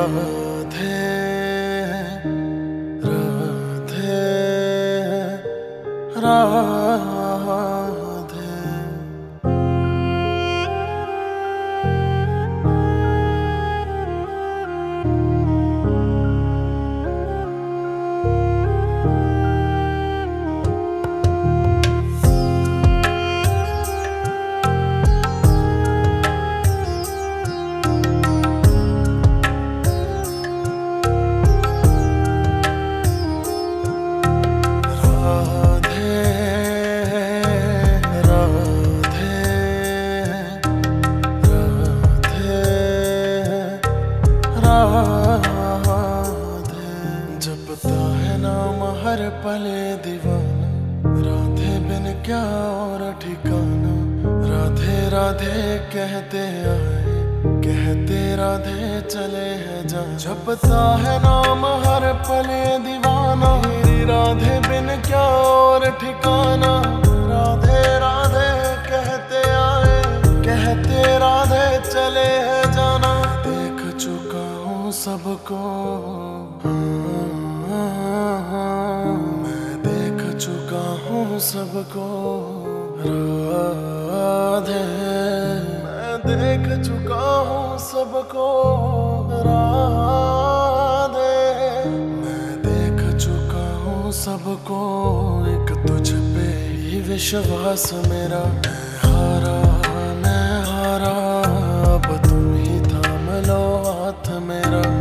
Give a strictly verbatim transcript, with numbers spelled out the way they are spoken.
राधे राधे राधे। जपता है नाम हर पले दीवाना, राधे बिन क्या और ठिकाना। राधे राधे कहते आए, कहते राधे चले हैं जा। जपता है नाम हर पले दीवाना, मेरी राधे बिन क्या और ठिकाना। राधे राधे कहते आए, कहते राधे चले हैं जाना। देख चुका हूँ सबको, मैं देख चुका हूँ सबको राधे। मैं देख चुका हूँ सबको राधे। मैं देख चुका हूँ सबको, एक तुझ पे ही विश्वास मेरा। मैं हारा मैं हारा, अब तुम ही थाम लो हाथ मेरा।